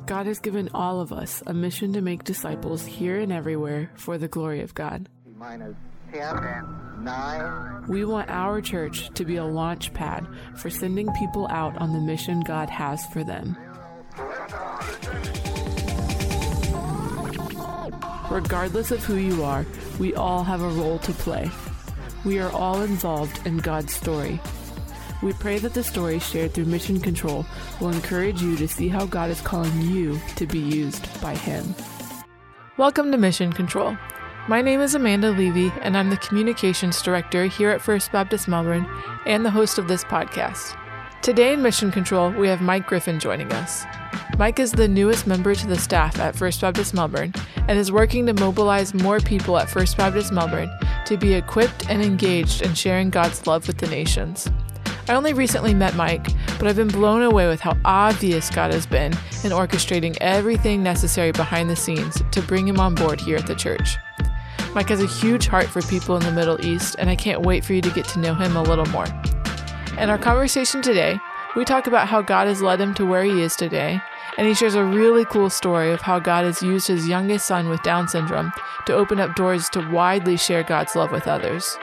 God has given all of us a mission to make disciples here and everywhere for the glory of God. Minus 10, 9. We want our church to be a launch pad for sending people out on the mission God has for them. Regardless of who you are, we all have a role to play. We are all involved in God's story. We pray that the story shared through Mission Control will encourage you to see how God is calling you to be used by Him. Welcome to Mission Control. My name is Amanda Levy, and I'm the Communications Director here at First Baptist Melbourne and the host of this podcast. Today in Mission Control, we have Mike Griffin joining us. Mike is the newest member to the staff at First Baptist Melbourne and is working to mobilize more people at First Baptist Melbourne to be equipped and engaged in sharing God's love with the nations. I only recently met Mike, but I've been blown away with how obvious God has been in orchestrating everything necessary behind the scenes to bring him on board here at the church. Mike has a huge heart for people in the Middle East, and I can't wait for you to get to know him a little more. In our conversation today, we talk about how God has led him to where he is today, and he shares a really cool story of how God has used his youngest son with Down syndrome to open up doors to widely share God's love with others.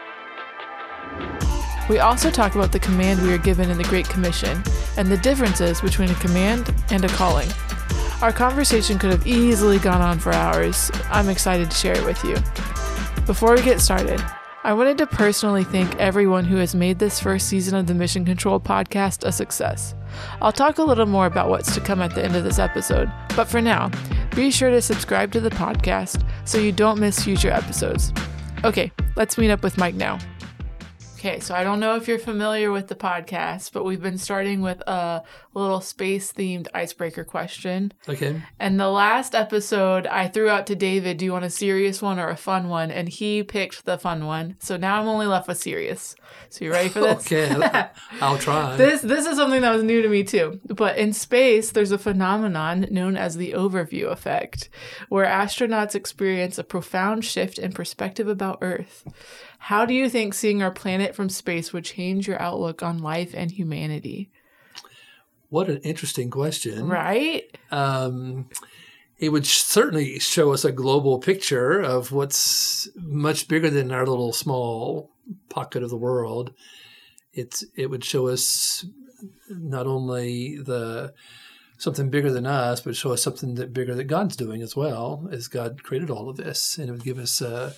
We also talk about the command we are given in the Great Commission and the differences between a command and a calling. Our conversation could have easily gone on for hours. I'm excited to share it with you. Before we get started, I wanted to personally thank everyone who has made this first season of the Mission Control podcast a success. I'll talk a little more about what's to come at the end of this episode, but for now, be sure to subscribe to the podcast so you don't miss future episodes. Okay, let's meet up with Mike now. Okay, so I don't know if you're familiar with the podcast, but we've been starting with a little space-themed icebreaker question. Okay. And the last episode, I threw out to David, do you want a serious one or a fun one? And he picked the fun one. So now I'm only left with serious. So you ready for this? Okay, I'll try. This is something that was new to me too. But in space, there's a phenomenon known as the overview effect, where astronauts experience a profound shift in perspective about Earth. How do you think seeing our planet from space would change your outlook on life and humanity? What an interesting question. Right? It would certainly show us a global picture of what's much bigger than our little small pocket of the world. It would show us not only something bigger than us, but show us something bigger that God's doing as well, as God created all of this. And it would give us a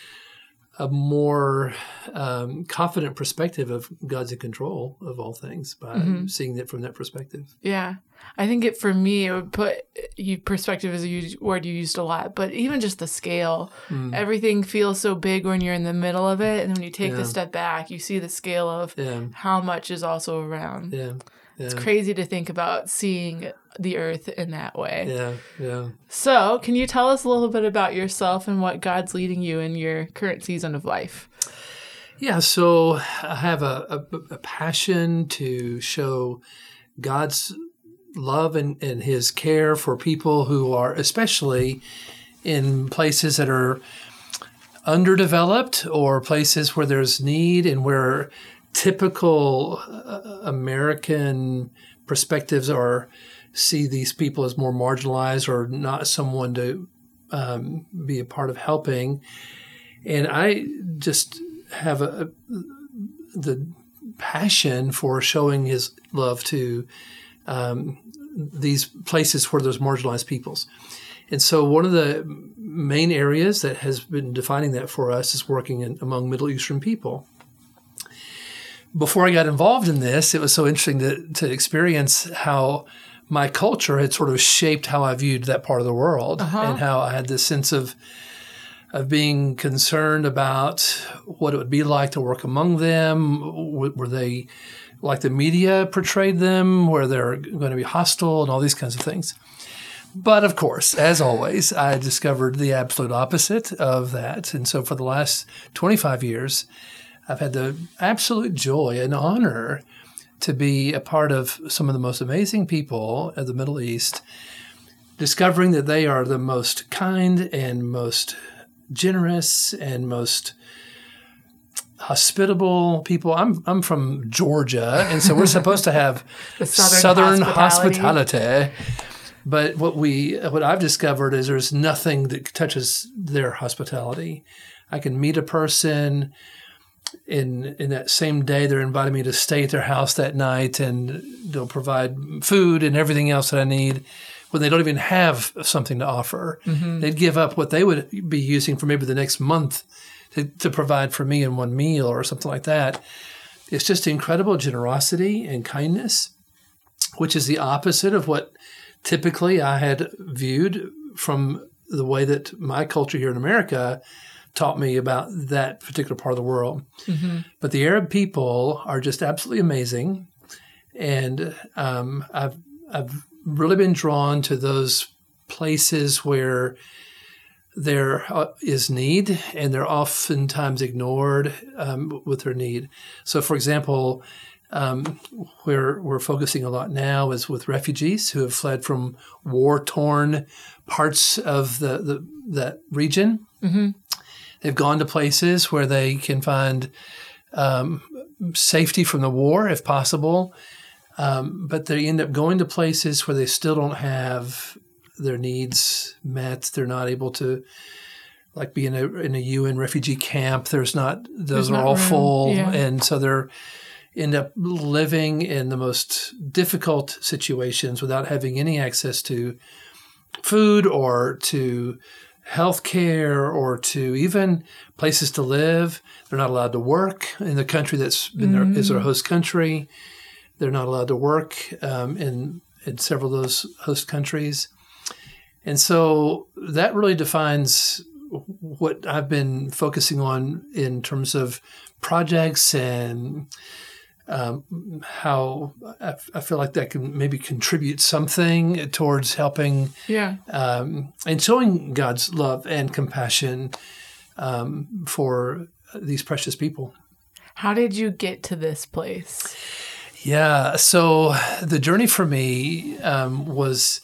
more confident perspective of God's in control of all things by seeing it from that perspective. Yeah. I think for me, it would put perspective is a word you used a lot, but even just the scale, everything feels so big when you're in the middle of it. And then when you take the step back, you see the scale of how much is also around. Yeah. It's crazy to think about seeing the earth in that way. Yeah. So, can you tell us a little bit about yourself and what God's leading you in your current season of life? Yeah, so I have a passion to show God's love and his care for people who are especially in places that are underdeveloped or places where there's need and where typical American perspectives see these people as more marginalized or not someone to be a part of helping. And I just have the passion for showing his love to these places where there's marginalized peoples. And so one of the main areas that has been defining that for us is working among Middle Eastern people. Before I got involved in this, it was so interesting to experience how my culture had sort of shaped how I viewed that part of the world and how I had this sense of being concerned about what it would be like to work among them. Were they like the media portrayed them, where they're going to be hostile and all these kinds of things. But of course, as always, I discovered the absolute opposite of that. And so for the last 25 years, I've had the absolute joy and honor to be a part of some of the most amazing people of the Middle East, discovering that they are the most kind and most generous and most hospitable people. I'm from Georgia, and so we're supposed to have the Southern hospitality. But what I've discovered is there's nothing that touches their hospitality. I can meet a person in that same day. They're inviting me to stay at their house that night, and they'll provide food and everything else that I need when they don't even have something to offer. Mm-hmm. They'd give up what they would be using for maybe the next month to provide for me in one meal or something like that. It's just incredible generosity and kindness, which is the opposite of what typically I had viewed from the way that my culture here in America taught me about that particular part of the world. Mm-hmm. But the Arab people are just absolutely amazing. And I've really been drawn to those places where there is need, and they're oftentimes ignored with their need. So, for example, where we're focusing a lot now is with refugees who have fled from war-torn parts of that region. Mm-hmm. They've gone to places where they can find safety from the war, if possible, but they end up going to places where they still don't have their needs met. They're not able to, like, be in a UN refugee camp. Those are all room. Full, yeah. And so they're end up living in the most difficult situations without having any access to food or to health care or to even places to live. They're not allowed to work in the country that's been is their host country. They're not allowed to work in several of those host countries. And so that really defines what I've been focusing on in terms of projects and how I feel like that can maybe contribute something towards helping and showing God's love and compassion for these precious people. How did you get to this place? Yeah, so the journey for me was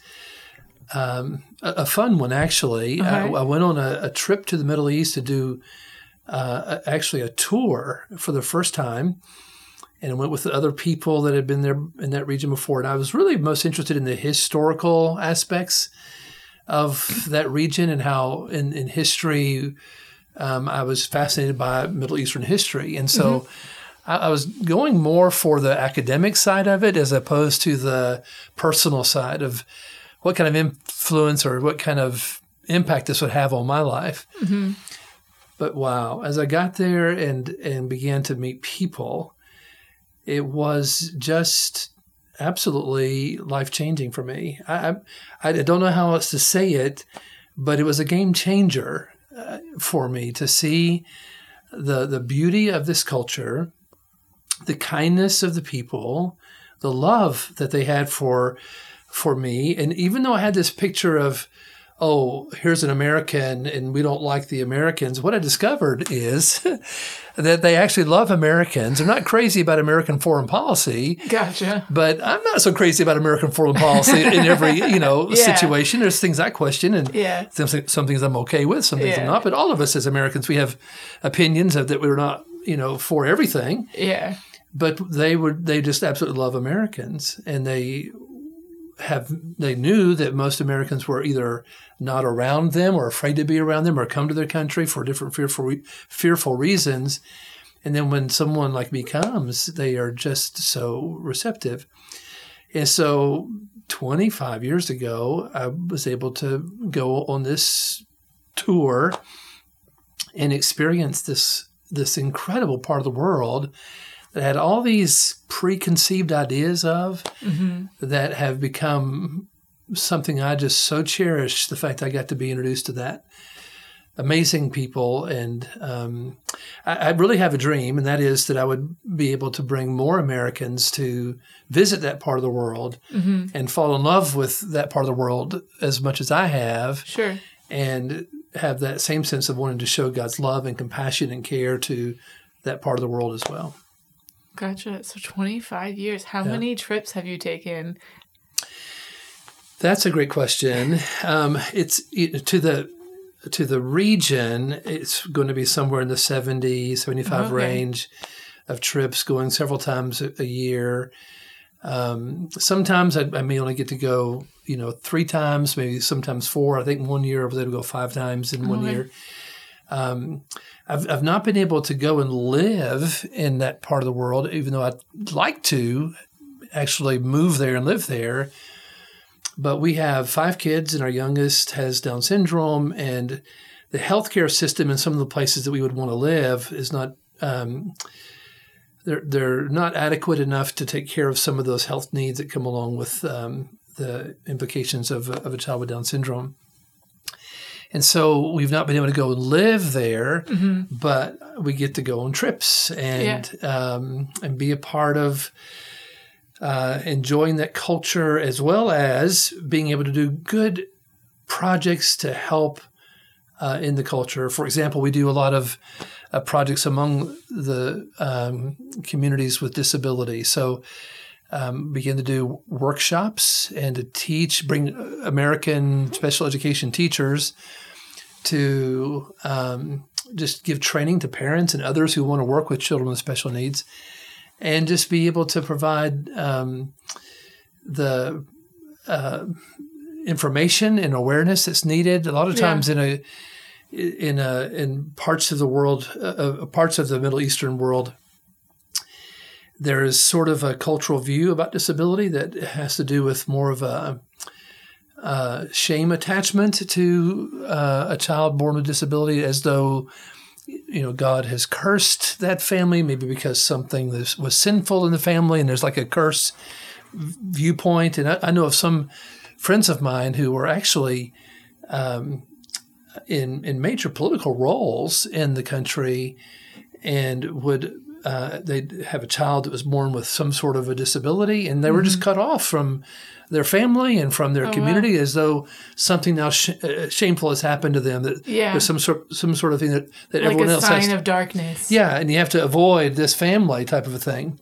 a fun one, actually. Okay. I went on a trip to the Middle East to do actually a tour for the first time. And I went with other people that had been there in that region before. And I was really most interested in the historical aspects of that region and how in history I was fascinated by Middle Eastern history. And so I was going more for the academic side of it as opposed to the personal side of what kind of influence or what kind of impact this would have on my life. Mm-hmm. But wow, as I got there and began to meet people, it was just absolutely life-changing for me. I don't know how else to say it, but it was a game changer for me to see the beauty of this culture, the kindness of the people, the love that they had for me. And even though I had this picture of, oh, here's an American and we don't like the Americans, what I discovered is that they actually love Americans. They're not crazy about American foreign policy. Gotcha. But I'm not so crazy about American foreign policy in every, situation. There's things I question and some things I'm okay with, some things I'm not. But all of us as Americans, we have opinions that we're not, for everything. Yeah. But they just absolutely love Americans, and they knew that most Americans were either not around them or afraid to be around them or come to their country for different fearful reasons. And then when someone like me comes, they are just so receptive. And so 25 years ago, I was able to go on this tour and experience this incredible part of the world that had all these preconceived ideas of that have become something I just so cherish, the fact I got to be introduced to that amazing people. And I really have a dream, and that is that I would be able to bring more Americans to visit that part of the world and fall in love with that part of the world as much as I have. Sure. And have that same sense of wanting to show God's love and compassion and care to that part of the world as well. Gotcha. So 25 years. How many trips have you taken? That's a great question. It's to the region, it's going to be somewhere in the 70, 75 range of trips, going several times a year. Sometimes I may only get to go 3 times, maybe sometimes 4. I think one year I was able to go 5 times in one year. I've not been able to go and live in that part of the world, even though I'd like to actually move there and live there. But we have 5 kids, and our youngest has Down syndrome, and the healthcare system in some of the places that we would want to live is not they're not adequate enough to take care of some of those health needs that come along with the implications of a child with Down syndrome. And so we've not been able to go and live there, but we get to go on trips and be a part of enjoying that culture, as well as being able to do good projects to help in the culture. For example, we do a lot of projects among the communities with disability. So begin to do workshops and to bring American special education teachers to just give training to parents and others who want to work with children with special needs, and just be able to provide the information and awareness that's needed. A lot of times in parts of the world, parts of the Middle Eastern world, there is sort of a cultural view about disability that has to do with more of a shame attachment to a child born with disability, as though God has cursed that family, maybe because something was sinful in the family, and there's like a curse viewpoint. And I know of some friends of mine who were actually in major political roles in the country, and they'd have a child that was born with some sort of a disability, and they were just cut off from their family and from their community, as though something now shameful has happened to them. That there's some sort of thing that like everyone else has. Like a sign of darkness. Yeah, and you have to avoid this family type of a thing.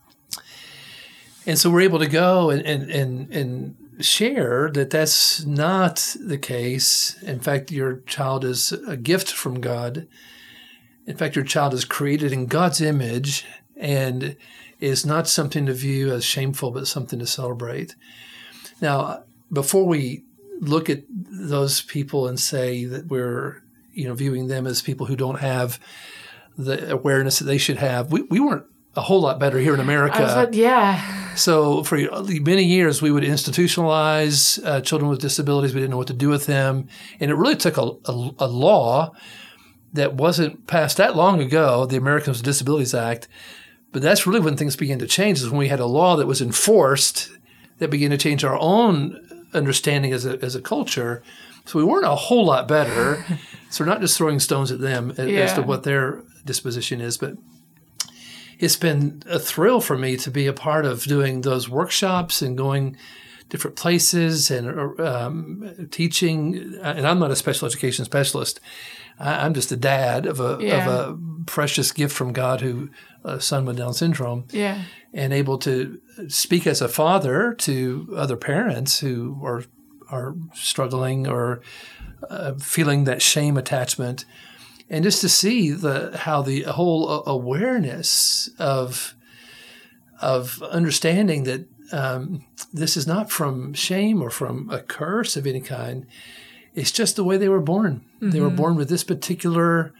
And so we're able to go and share that that's not the case. In fact, your child is a gift from God. In fact, your child is created in God's image and is not something to view as shameful, but something to celebrate. Now, before we look at those people and say that we're, viewing them as people who don't have the awareness that they should have, we weren't a whole lot better here in America. So for many years, we would institutionalize children with disabilities. We didn't know what to do with them. And it really took a law that wasn't passed that long ago, the Americans with Disabilities Act. But that's really when things began to change, is when we had a law that was enforced that began to change our own understanding as a culture. So we weren't a whole lot better. So we're not just throwing stones at them as to what their disposition is. But it's been a thrill for me to be a part of doing those workshops and going different places and teaching. And I'm not a special education specialist. I'm just a dad of a precious gift from God, a son with Down syndrome, and able to speak as a father to other parents who are struggling or feeling that shame attachment, and just to see how the whole awareness of understanding that this is not from shame or from a curse of any kind. It's just the way they were born. They were born with this particular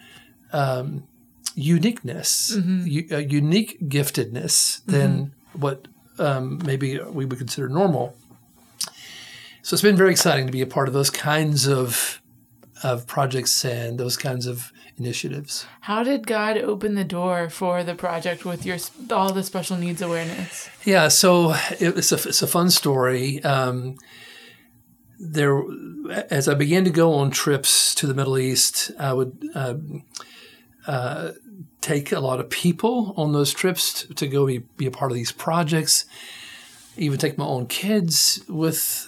uniqueness, a unique giftedness than what maybe we would consider normal. So it's been very exciting to be a part of those kinds of projects and those kinds of initiatives. How did God open the door for the project with all the special needs awareness? Yeah, so it's a fun story. As I began to go on trips to the Middle East, I would take a lot of people on those trips to go be a part of these projects. Even take my own kids with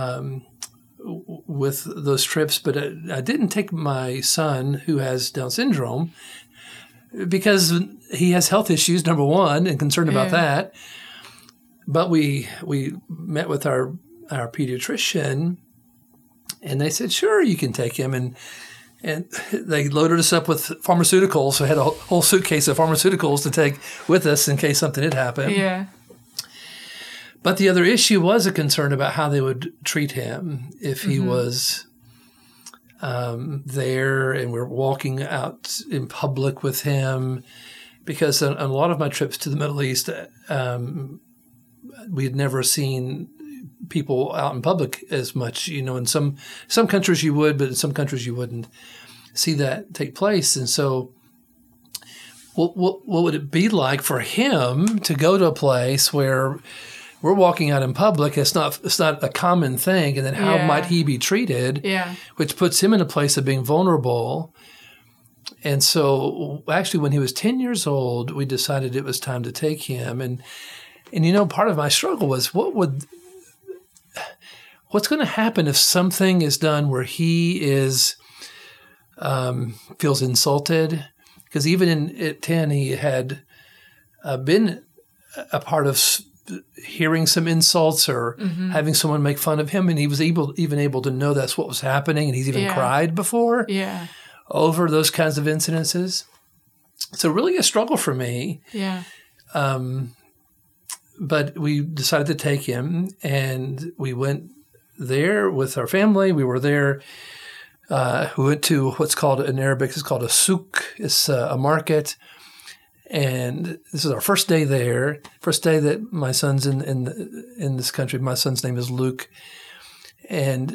those trips, but I didn't take my son who has Down syndrome because he has health issues, number one, and concerned about that. But we met with our pediatrician, and they said, sure, you can take him. And they loaded us up with pharmaceuticals. So I had a whole suitcase of pharmaceuticals to take with us in case something had happened. Yeah. But the other issue was a concern about how they would treat him if he was there and we're walking out in public with him. Because on a lot of my trips to the Middle East, we had never seen people out in public as much. In some countries you would, but in some countries you wouldn't see that take place. And so what would it be like for him to go to a place where we're walking out in public? It's not a common thing. And then how might he be treated? Yeah. Which puts him in a place of being vulnerable. And so actually when he was 10 years old, we decided it was time to take him. And part of my struggle was what's going to happen if something is done where he feels insulted? Because even at 10, he had been a part of hearing some insults or having someone make fun of him, and he was able to know that's what was happening, and he's even cried before over those kinds of incidences. So really a struggle for me. Yeah. But we decided to take him, and we went there with our family. We were there. We went to what's called in Arabic, it's called a souk. It's a market. And this is our first day there. First day that my son's in this country. My son's name is Luke. And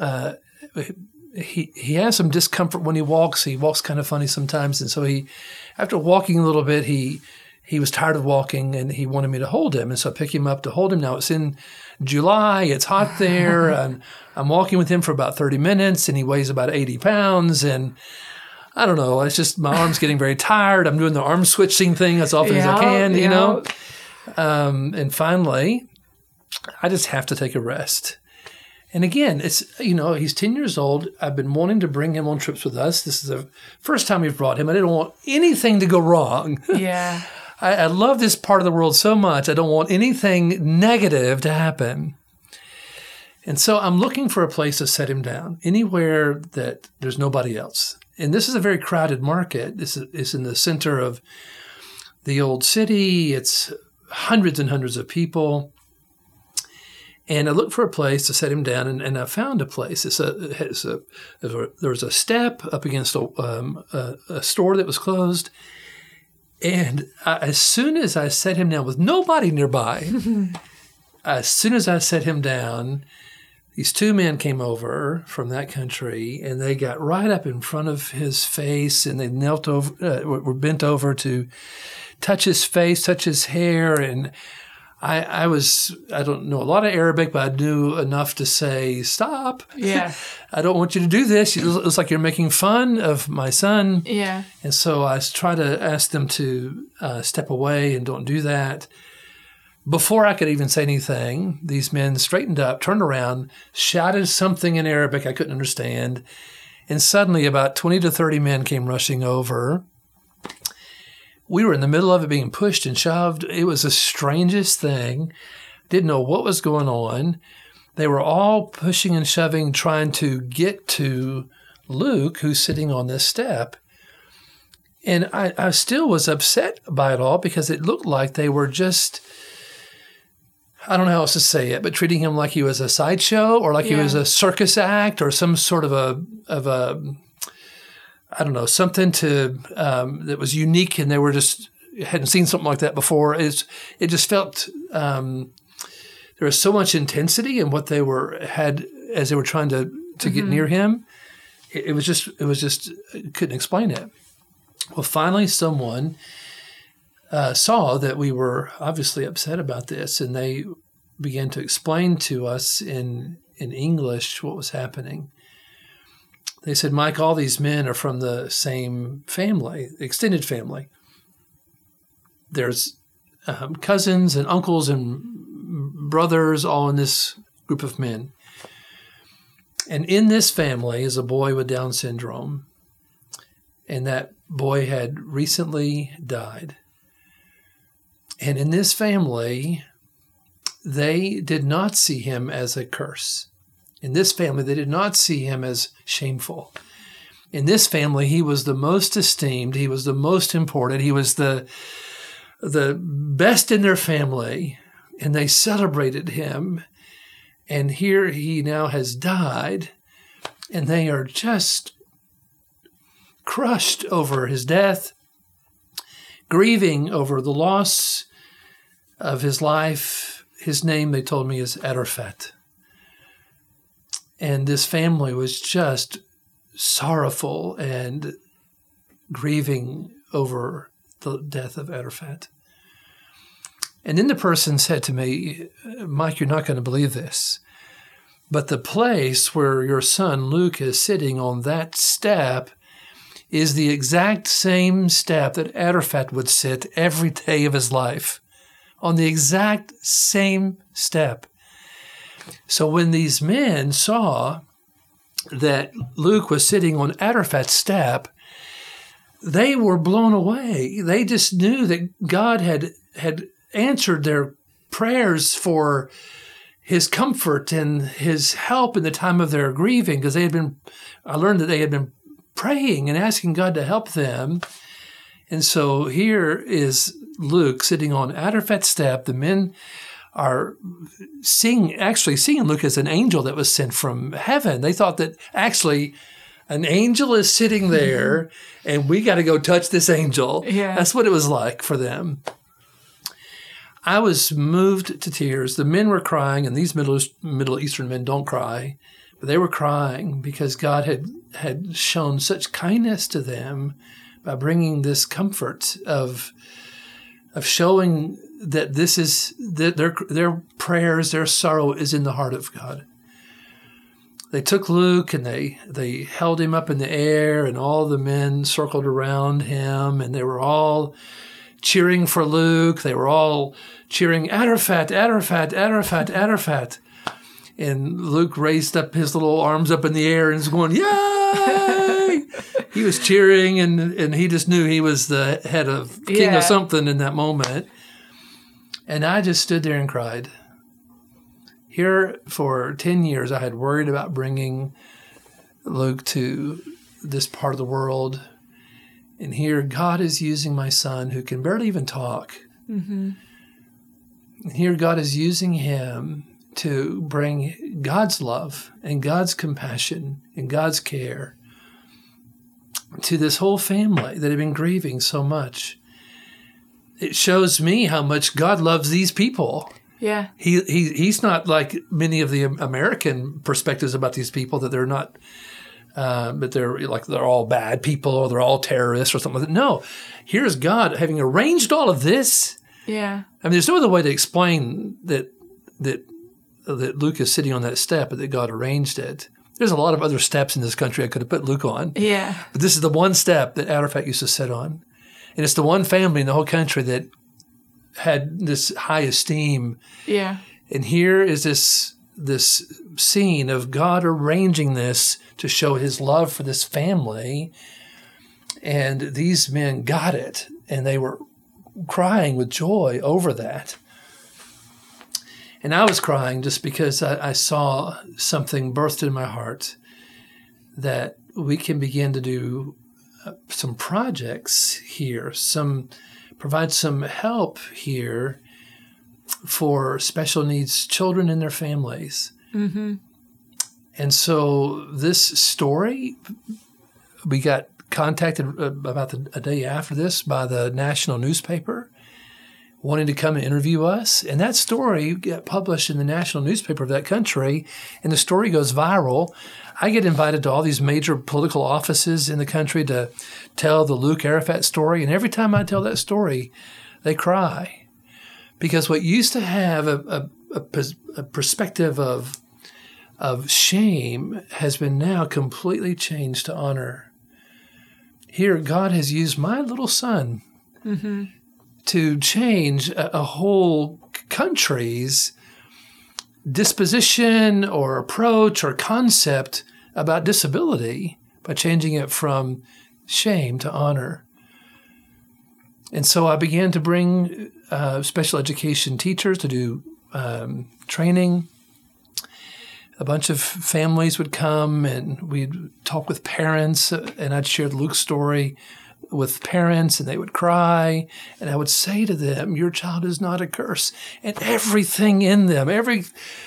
he has some discomfort when he walks. He walks kind of funny sometimes. And so after walking a little bit, he was tired of walking, and he wanted me to hold him. And so I pick him up to hold him. Now it's in July. It's hot there. And I'm walking with him for about 30 minutes, and he weighs about 80 pounds. And I don't know. It's just my arm's getting very tired. I'm doing the arm switching thing as often as I can, you know. And finally, I just have to take a rest. And again, it's, he's 10 years old. I've been wanting to bring him on trips with us. This is the first time we've brought him. I didn't want anything to go wrong. Yeah. I love this part of the world so much. I don't want anything negative to happen. And so I'm looking for a place to set him down, anywhere that there's nobody else. And this is a very crowded market. This is in the center of the old city. It's hundreds and hundreds of people. And I looked for a place to set him down, and I found a place. There was a step up against a store that was closed. And as soon as I set him down with nobody nearby, as soon as I set him down, these two men came over from that country, and they got right up in front of his face, and they knelt over, were bent over to touch his face, touch his hair. And I don't know a lot of Arabic, but I knew enough to say, stop. Yeah. I don't want you to do this. It looks like you're making fun of my son. Yeah. And so I tried to ask them to step away and don't do that. Before I could even say anything, these men straightened up, turned around, shouted something in Arabic I couldn't understand, and suddenly about 20 to 30 men came rushing over. We were in the middle of it, being pushed and shoved. It was the strangest thing. Didn't know what was going on. They were all pushing and shoving, trying to get to Luke, who's sitting on this step. And I still was upset by it all, because it looked like they were just, I don't know how else to say it, but treating him like he was a sideshow, or like he was a circus act, or some sort of a I don't know, something that was unique, and they were just hadn't seen something like that before. It just felt there was so much intensity in what they had as they were trying to get near him. It was just couldn't explain it. Well, finally, someone saw that we were obviously upset about this, and they began to explain to us in English what was happening. They said, Mike, all these men are from the same family, extended family. There's cousins and uncles and brothers all in this group of men. And in this family is a boy with Down syndrome. And that boy had recently died. And in this family, they did not see him as a curse. In this family, they did not see him as shameful. In this family, he was the most esteemed. He was the most important. He was the best in their family. and they celebrated him. And here he now has died, and they are just crushed over his death, grieving over the loss of his life. His name, they told me, is Arafat. And this family was just sorrowful and grieving over the death of Arafat. And then the person said to me, Mike, you're not going to believe this, but the place where your son Luke is sitting on that step is the exact same step that Arafat would sit every day of his life, on the exact same step. So when these men saw that Luke was sitting on Arafat's step, they were blown away. They just knew that God had answered their prayers for his comfort and his help in the time of their grieving, because I learned that they had been praying and asking God to help them. And so here is Luke sitting on Arafat's step. The men are seeing Luke as an angel that was sent from heaven. They thought that actually an angel is sitting there and we got to go touch this angel. Yeah. That's what it was like for them. I was moved to tears. The men were crying, and these Middle Eastern men don't cry, but they were crying because God had shown such kindness to them by bringing this comfort of showing that this is that their prayers, their sorrow is in the heart of God. They took Luke and they held him up in the air, and all the men circled around him, and they were all cheering for Luke. They were all cheering, Arafat, Arafat, Arafat, Arafat. And Luke raised up his little arms up in the air and was going, yay! He was cheering, and he just knew he was the head of king of something in that moment. And I just stood there and cried. Here for 10 years, I had worried about bringing Luke to this part of the world. And here God is using my son, who can barely even talk. Mm-hmm. And here God is using him to bring God's love and God's compassion and God's care to this whole family that had been grieving so much. It shows me how much God loves these people. Yeah. He's not like many of the American perspectives about these people, that they're not but they're all bad people, or they're all terrorists or something like that. No, here's God having arranged all of this. Yeah. I mean, there's no other way to explain that Luke is sitting on that step, but that God arranged it. There's a lot of other steps in this country I could have put Luke on. Yeah. But this is the one step that Arafat used to sit on. And it's the one family in the whole country that had this high esteem. Yeah. And here is this scene of God arranging this to show his love for this family. And these men got it, and they were crying with joy over that. And I was crying just because I saw something birthed in my heart, that we can begin to do some projects here, provide some help here for special needs children and their families. Mm-hmm. And so this story, we got contacted about a day after this by the national newspaper wanting to come and interview us. And that story got published in the national newspaper of that country, and the story goes viral. I get invited to all these major political offices in the country to tell the Luke Arafat story. And every time I tell that story, they cry. Because what used to have a perspective of shame has been now completely changed to honor. Here, God has used my little son to change a whole country's disposition or approach or concept about disability by changing it from shame to honor. And so I began to bring special education teachers to do training. A bunch of families would come, and we'd talk with parents, and I'd share Luke's story with parents, and they would cry, and I would say to them, your child is not a curse. And everything in them, every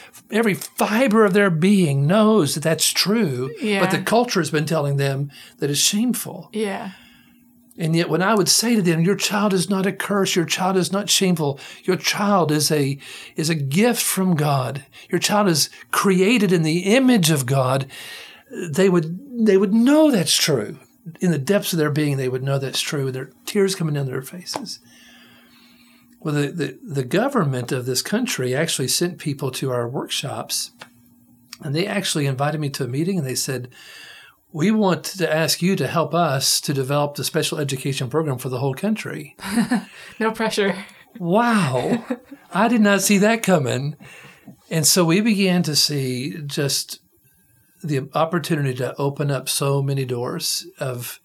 fiber of their being knows that that's true, but the culture has been telling them that it's shameful. Yeah. And yet when I would say to them, your child is not a curse, your child is not shameful, your child is a gift from God, your child is created in the image of God, they would know that's true. In the depths of their being, they would know that's true, with their tears coming down their faces. Well, the government of this country actually sent people to our workshops, and they actually invited me to a meeting, and they said, we want to ask you to help us to develop the special education program for the whole country. No pressure. Wow. I did not see that coming. And so we began to see just the opportunity to open up so many doors of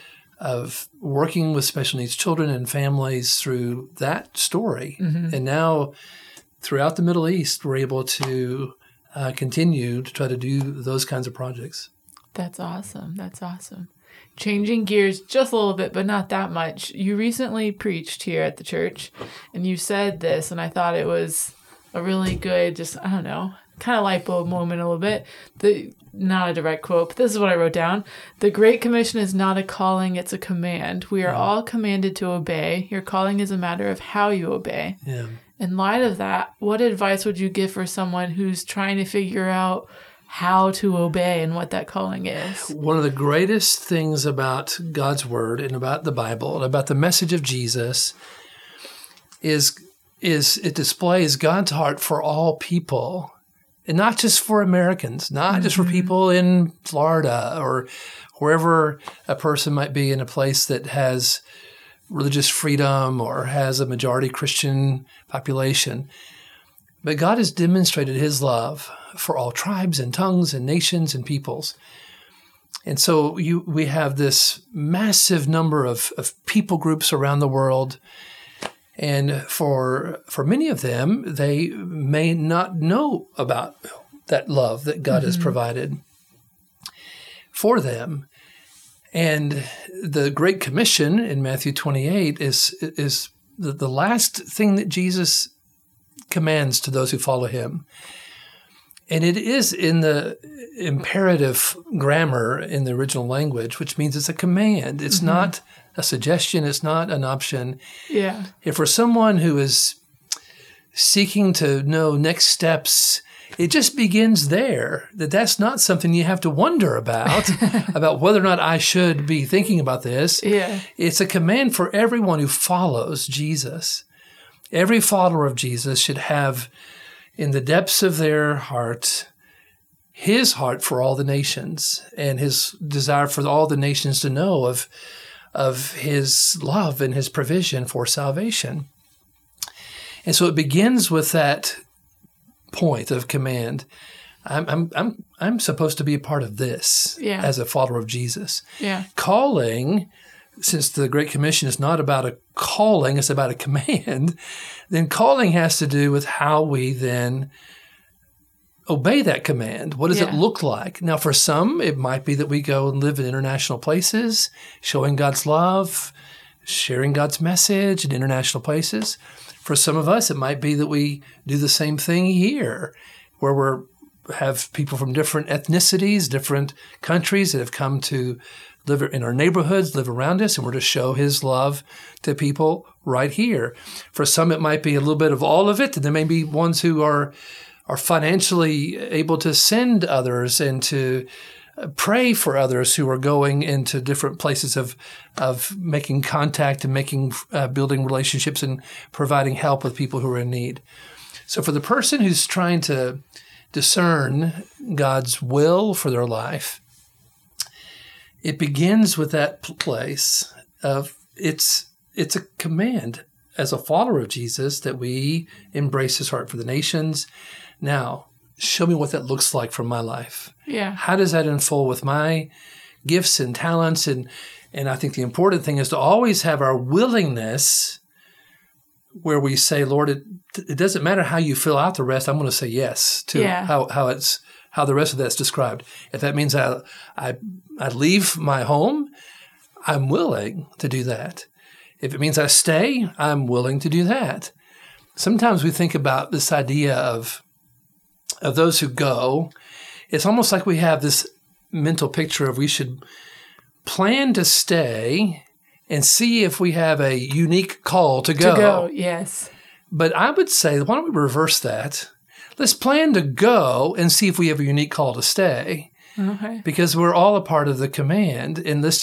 working with special needs children and families through that story. Mm-hmm. And now throughout the Middle East, we're able to continue to try to do those kinds of projects. That's awesome. That's awesome. Changing gears just a little bit, but not that much. You recently preached here at the church, and you said this, and I thought it was a really good, just, I don't know, kind of light bulb moment a little bit. Not a direct quote, but this is what I wrote down. The Great Commission is not a calling, it's a command. We are all commanded to obey. Your calling is a matter of how you obey. Yeah. In light of that, what advice would you give for someone who's trying to figure out how to obey and what that calling is? One of the greatest things about God's Word and about the Bible and about the message of Jesus is it displays God's heart for all people. And not just for Americans, not just for people in Florida or wherever a person might be in a place that has religious freedom or has a majority Christian population. But God has demonstrated his love for all tribes and tongues and nations and peoples. And so we have this massive number of people groups around the world. And for many of them, they may not know about that love that God has provided for them. And the Great Commission in Matthew 28 is the last thing that Jesus commands to those who follow him. And it is in the imperative grammar in the original language, which means it's a command. It's not a suggestion. It's not an option. Yeah. If for someone who is seeking to know next steps, it just begins there. That's not something you have to wonder about whether or not I should be thinking about this. Yeah. It's a command for everyone who follows Jesus. Every follower of Jesus should have in the depths of their heart his heart for all the nations and his desire for all the nations to know of his love and his provision for salvation. And so it begins with that point of command. I'm supposed to be a part of this as a follower of Jesus. Yeah. Calling, since the Great Commission is not about a calling, it's about a command, then calling has to do with how we then obey that command. What does it look like? Now, for some, it might be that we go and live in international places, showing God's love, sharing God's message in international places. For some of us, it might be that we do the same thing here, where we have people from different ethnicities, different countries that have come to live in our neighborhoods, live around us, and we're to show his love to people right here. For some, it might be a little bit of all of it, and there may be ones who are financially able to send others and to pray for others who are going into different places of making contact and building relationships and providing help with people who are in need. So for the person who's trying to discern God's will for their life, it begins with that place of it's a command as a follower of Jesus that we embrace his heart for the nations. Now, show me what that looks like from my life. Yeah. How does that unfold with my gifts and talents? And I think the important thing is to always have our willingness where we say, Lord, it doesn't matter how you fill out the rest. I'm going to say yes to how the rest of that's described. If that means I leave my home, I'm willing to do that. If it means I stay, I'm willing to do that. Sometimes we think about this idea of those who go. It's almost like we have this mental picture of we should plan to stay and see if we have a unique call to go. To go, yes. But I would say, why don't we reverse that? Let's plan to go and see if we have a unique call to stay. Okay. Because we're all a part of the command. And let's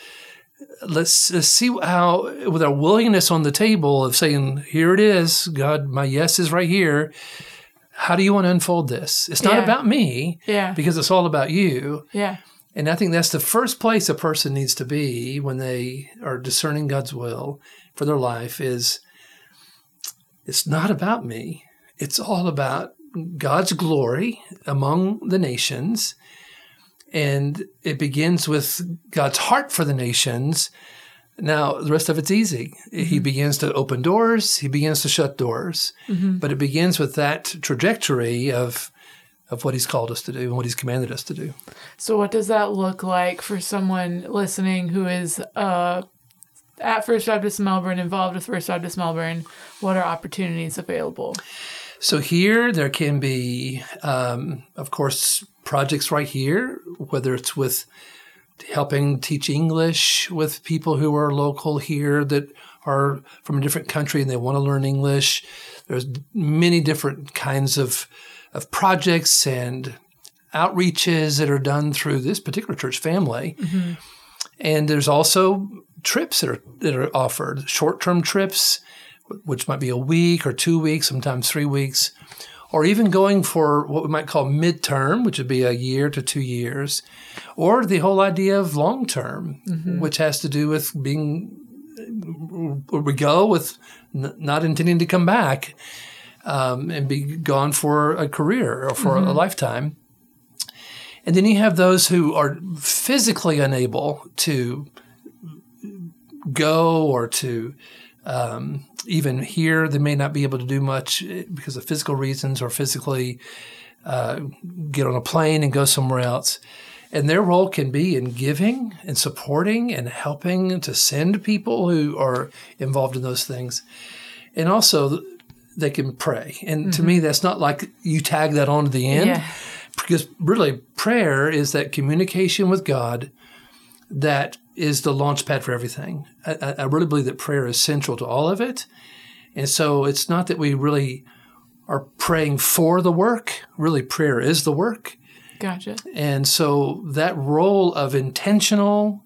see how, with our willingness on the table of saying, here it is, God, my yes is right here. How do you want to unfold this? It's not about me, because it's all about you. Yeah. And I think that's the first place a person needs to be when they are discerning God's will for their life is, it's not about me. It's all about God's glory among the nations. And it begins with God's heart for the nations. Now, the rest of it's easy. Mm-hmm. He begins to open doors. He begins to shut doors. Mm-hmm. But it begins with that trajectory of what he's called us to do and what he's commanded us to do. So what does that look like for someone listening who is at First Baptist Melbourne, involved with First Baptist Melbourne? What are opportunities available? So here there can be, of course, projects right here, whether it's with helping teach English with people who are local here that are from a different country and they want to learn English. There's many different kinds of projects and outreaches that are done through this particular church family. Mm-hmm. And there's also trips that are offered, short-term trips, which might be a week or 2 weeks, sometimes 3 weeks, or even going for what we might call midterm, which would be a year to 2 years, or the whole idea of long-term, mm-hmm. which has to do with being, we go with not intending to come back and be gone for a career or for mm-hmm. a lifetime. And then you have those who are physically unable to go or to even here. They may not be able to do much because of physical reasons or physically get on a plane and go somewhere else. And their role can be in giving and supporting and helping to send people who are involved in those things. And also they can pray. And mm-hmm. to me, that's not like you tag that on to the end. Yeah. Because really prayer is that communication with God that is the launch pad for everything. I really believe that prayer is central to all of it. And so it's not that we really are praying for the work. Really, prayer is the work. Gotcha. And so that role of intentional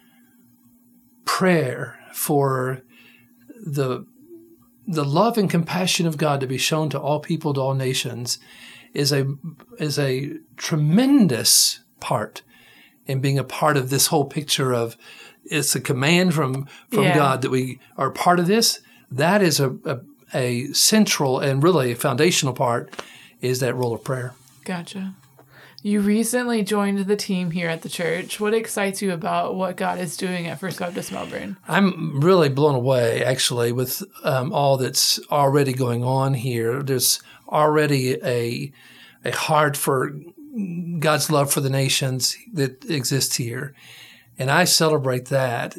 prayer for the love and compassion of God to be shown to all people, to all nations, is a tremendous part in being a part of this whole picture of it's a command from God that we are part of this. That is a central and really a foundational part is that role of prayer. Gotcha. You recently joined the team here at the church. What excites you about what God is doing at First Baptist Melbourne? I'm really blown away, actually, with all that's already going on here. There's already a heart for God's love for the nations that exists here, and I celebrate that.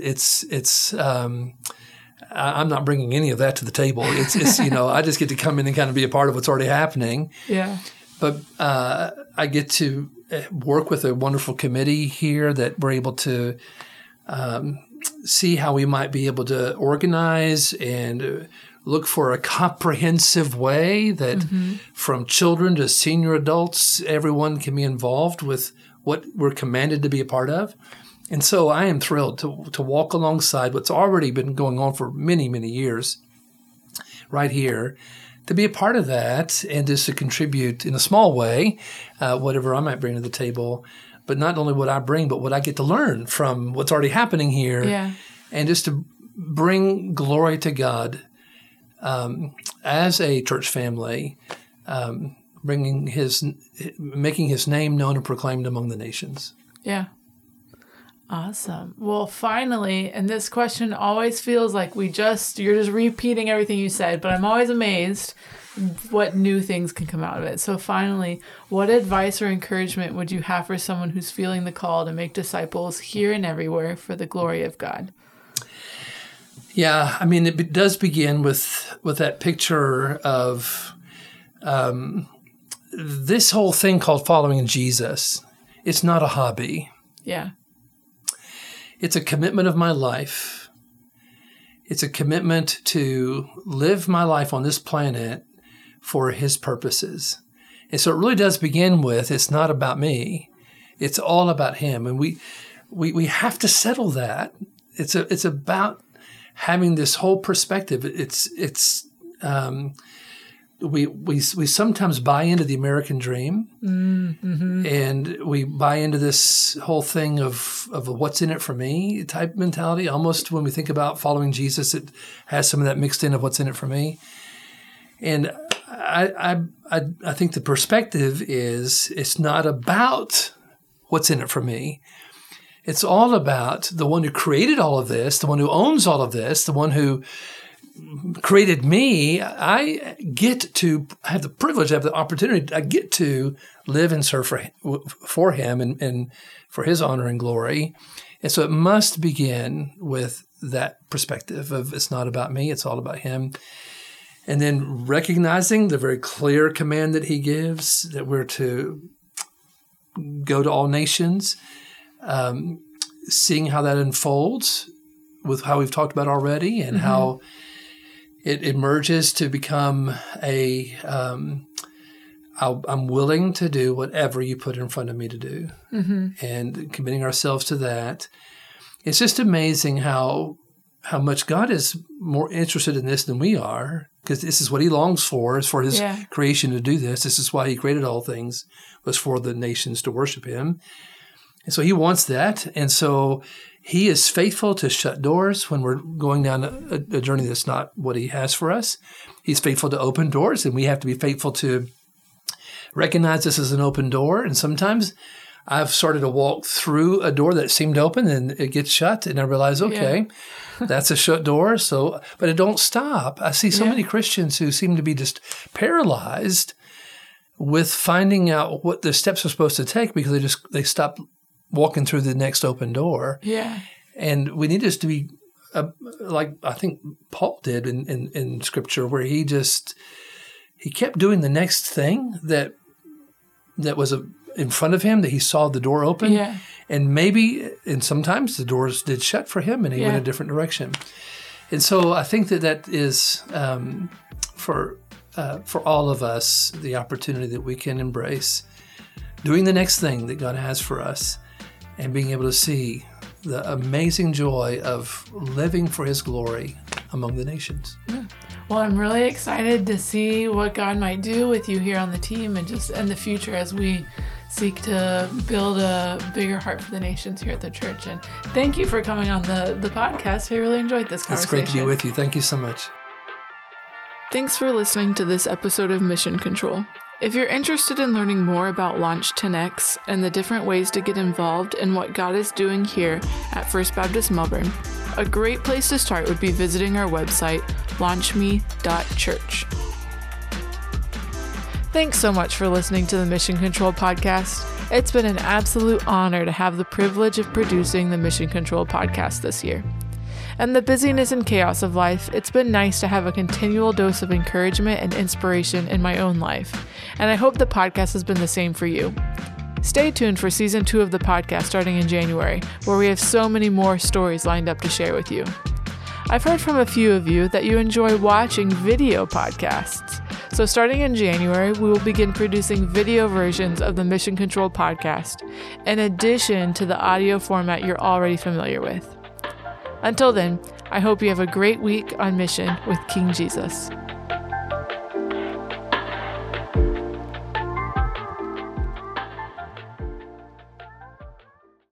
I'm not bringing any of that to the table. It's I just get to come in and kind of be a part of what's already happening. Yeah. But I get to work with a wonderful committee here that we're able to see how we might be able to organize and look for a comprehensive way that mm-hmm. from children to senior adults, everyone can be involved with what we're commanded to be a part of. And so I am thrilled to walk alongside what's already been going on for many, many years right here, to be a part of that and just to contribute in a small way, whatever I might bring to the table, but not only what I bring, but what I get to learn from what's already happening here, and just to bring glory to God as a church family, making His name known and proclaimed among the nations. Yeah. Awesome. Well, finally, and this question always feels like you're just repeating everything you said, but I'm always amazed what new things can come out of it. So finally, what advice or encouragement would you have for someone who's feeling the call to make disciples here and everywhere for the glory of God? Yeah, I mean, it does begin with that picture of this whole thing called following Jesus. It's not a hobby. Yeah. It's a commitment of my life. It's a commitment to live my life on this planet for His purposes. And so it really does begin with, it's not about me. It's all about Him. And we have to settle that. It's about having this whole perspective. We sometimes buy into the American dream, and we buy into this whole thing of a what's in it for me type mentality. Almost when we think about following Jesus, it has some of that mixed in of what's in it for me. And I think the perspective is it's not about what's in it for me. It's all about the one who created all of this, the one who owns all of this, the one who created me. I get to have the privilege, I have the opportunity, I get to live and serve for Him and for His honor and glory. And so it must begin with that perspective of it's not about me, it's all about Him. And then recognizing the very clear command that He gives, that we're to go to all nations, seeing how that unfolds with how we've talked about already and how it emerges to become I'm willing to do whatever you put in front of me to do, and committing ourselves to that. It's just amazing how much God is more interested in this than we are, because this is what He longs for, is for His creation to do this. This is why He created all things, was for the nations to worship Him. And so He wants that. And so He is faithful to shut doors when we're going down a journey that's not what He has for us. He's faithful to open doors, and we have to be faithful to recognize this as an open door. And sometimes I've started to walk through a door that seemed open and it gets shut, and I realize, okay, that's a shut door. So, but it don't stop. I see so many Christians who seem to be just paralyzed with finding out what the steps are supposed to take because they stop walking through the next open door. Yeah. And we need us to be like I think Paul did in Scripture, where he kept doing the next thing that was in front of him, that he saw the door open. Yeah. And sometimes the doors did shut for him and he went a different direction. And so I think that is for all of us the opportunity that we can embrace doing the next thing that God has for us, and being able to see the amazing joy of living for His glory among the nations. Yeah. Well, I'm really excited to see what God might do with you here on the team and just in the future as we seek to build a bigger heart for the nations here at the church. And thank you for coming on the podcast. I really enjoyed this conversation. It's great to be with you. Thank you so much. Thanks for listening to this episode of Mission Control. If you're interested in learning more about Launch 10X and the different ways to get involved in what God is doing here at First Baptist Melbourne, a great place to start would be visiting our website, launchme.church. Thanks so much for listening to the Mission Control podcast. It's been an absolute honor to have the privilege of producing the Mission Control podcast this year. And the busyness and chaos of life, it's been nice to have a continual dose of encouragement and inspiration in my own life. And I hope the podcast has been the same for you. Stay tuned for Season 2 of the podcast starting in January, where we have so many more stories lined up to share with you. I've heard from a few of you that you enjoy watching video podcasts. So starting in January, we will begin producing video versions of the Mission Control podcast, in addition to the audio format you're already familiar with. Until then, I hope you have a great week on mission with King Jesus.